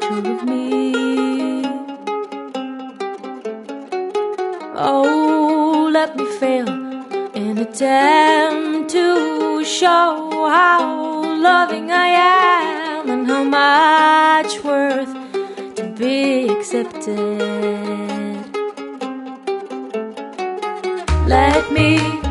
true of me. Oh, let me fail in attempt to show how loving I am and how much worth to be accepted. Let me